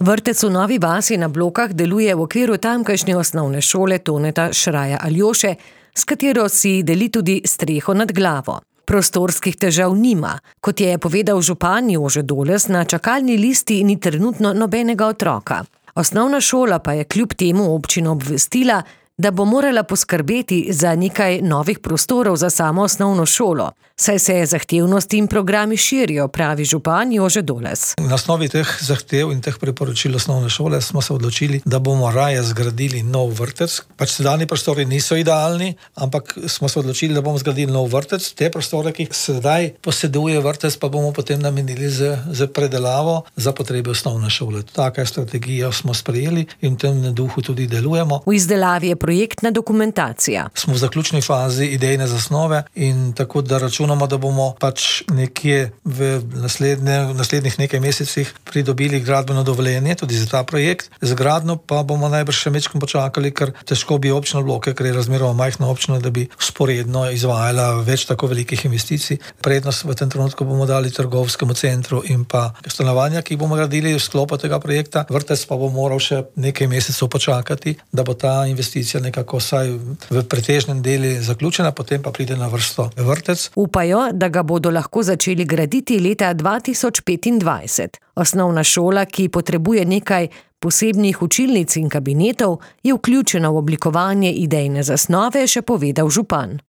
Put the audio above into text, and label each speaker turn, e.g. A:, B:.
A: Vrtec v Novi vasi na Blokah deluje v okviru tamkajšnje osnovne šole Toneta Šraja Aljoše, s katero si deli tudi streho nad glavo. Prostorskih težav nima. Kot je povedal župan Jože Doles, na čakalni listi ni trenutno nobenega otroka. Osnovna šola pa je kljub temu občino obvestila, da bo morala poskrbeti za nekaj novih prostorov za samo osnovno šolo, saj se zahtevnosti in programi širijo, pravi župan Jože Doles.
B: Na osnovi teh zahtev in teh priporočil osnovne šole smo se odločili, da bomo raje zgradili nov vrtec. Sedanji prostori niso idealni, ampak smo se odločili, da bomo zgradili nov vrtec. Te prostore, ki sedaj poseduje vrtec, pa bomo potem namenili za predelavo za potrebe osnovne šole. Taka strategija smo sprejeli in v tem duhu tudi delujemo.
A: V izdelavi je projektna dokumentacija.
B: Smo v zaključni fazi idejne zasnove in tako da računamo, da bomo nekje v naslednjih nekaj mesecih pridobili gradbeno dovoljenje tudi za ta projekt. Z gradnjo pa bomo najbrž še mečkom počakali, ker težko bi občina Bloke, ker je razmeroma majhna občina, da bi vzporedno izvajala več tako velikih investicij. Prednost v tem trenutku bomo dali trgovskemu centru in pa stanovanja, ki bomo gradili v sklopu tega projekta. Vrtec pa bo moral še nekaj mesecev počakati, da bo ta investicija nekako vsaj v pretežnem delu zaključena, potem pa pride na vrsto vrtec.
A: Upajo, da ga bodo lahko začeli graditi leta 2025. Osnovna šola, ki potrebuje nekaj posebnih učilnic in kabinetov, je vključena v oblikovanje idejne zasnove, še povedal župan.